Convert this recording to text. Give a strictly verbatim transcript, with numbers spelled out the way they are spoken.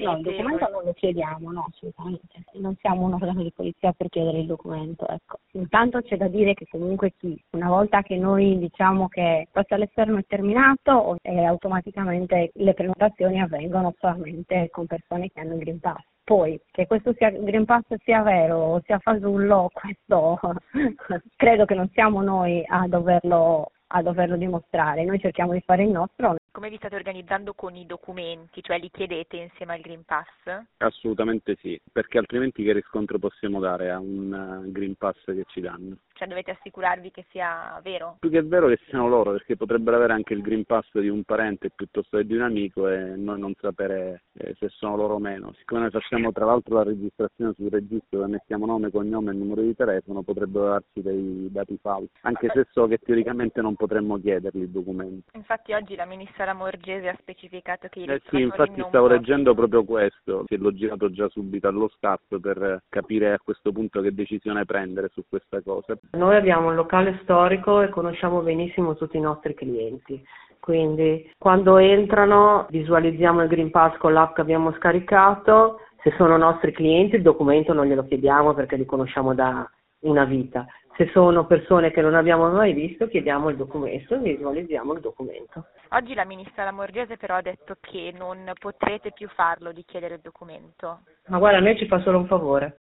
No, il documento non lo chiediamo, no, assolutamente. Non siamo un organo di polizia per chiedere il documento, ecco. Intanto c'è da dire che comunque chi, una volta che noi diciamo che il passo all'esterno è terminato, eh, automaticamente le prenotazioni avvengono solamente con persone che hanno il Green Pass. Poi, che questo sia Green Pass sia vero o sia fasullo, questo credo che non siamo noi a doverlo a doverlo dimostrare. Noi cerchiamo di fare il nostro. Come vi state organizzando con i documenti? Cioè li chiedete insieme al Green Pass? Assolutamente sì, perché altrimenti che riscontro possiamo dare a un uh, Green Pass che ci danno? Cioè dovete assicurarvi che sia vero? Più che è vero che siano loro, perché potrebbero avere anche il Green Pass di un parente piuttosto che di un amico e noi non sapere eh, se sono loro o meno. Siccome noi facciamo tra l'altro la registrazione sul registro dove mettiamo nome, cognome e numero di telefono, potrebbero darci dei dati falsi, anche se so che teoricamente non potremmo chiederli i documenti. Infatti oggi la ministra Lamorgese ha specificato che i Eh sì, infatti non stavo possono... leggendo proprio questo, che l'ho girato già subito allo staff per capire a questo punto che decisione prendere su questa cosa. Noi abbiamo un locale storico e conosciamo benissimo tutti i nostri clienti, quindi quando entrano visualizziamo il Green Pass con l'app che abbiamo scaricato. Se sono nostri clienti il documento non glielo chiediamo perché li conosciamo da una vita. Se sono persone che non abbiamo mai visto, chiediamo il documento e visualizziamo il documento. Oggi la ministra Lamorgese però ha detto che non potrete più farlo di chiedere il documento. Ma guarda, a noi ci fa solo un favore.